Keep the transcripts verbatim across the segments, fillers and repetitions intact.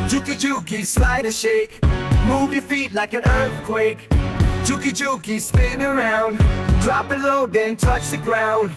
Juki juki, slide and shake. Move your feet like an earthquake. Juki juki, spin around. Drop it low, then touch the ground.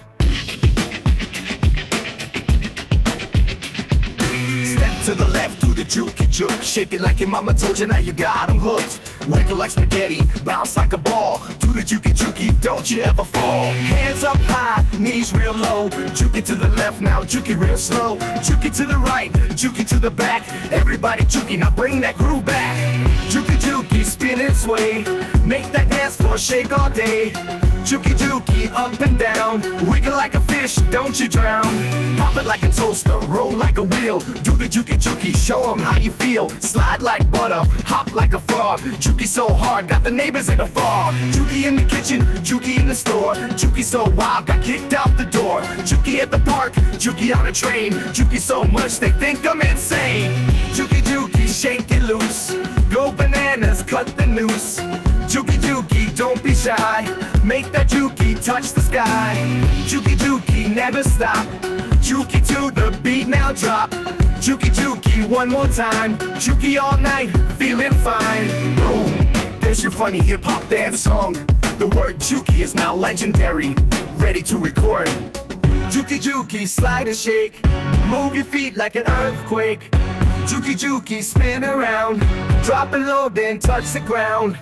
Step to the left, do the juki juke. Shake it like your mama told you, now you got 'em hooked. Wiggle like spaghetti, bounce like a ball. Do the juki juki, don't you ever fall. Hands up high, knees real low. Juki to the left now, juki real slow. Juki to the right, juki to the back. Everybody juki, now bring that groove back. Juki juki, spin and sway. Make that dance floor shake all day. Juki juki, up and down. Wiggle like a fish, don't you drown. Pop it like a toaster, roll like a wheel. Do the juki juki, show 'em how you feel. Slide like butter, hop like a frog. Juki so hard, got the neighbors in a fog. Juki in the kitchen, juki in the store. Juki so wild, got kicked out the door. Juki at the park, juki on a train. Juki so much, they think I'm insane. Juki juki, shake it loose. Go bananas, cut the noose. Juki juki, don't be shy. Make that juki touch the sky. Juki juki, never stop. Juki to the beat, now drop. Juki juki, one more time. Juki all night, feeling fine. Boom, there's your funny hip-hop dance song. The word juki is now legendary. Ready to record. Juki juki, slide and shake. Move your feet like an earthquake. Juki juki, spin around. Drop it low, then touch the ground.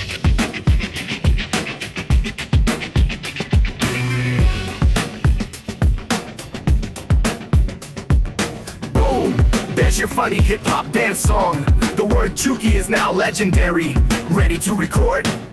There's your funny hip-hop dance song. The word juki is now legendary. Ready to record?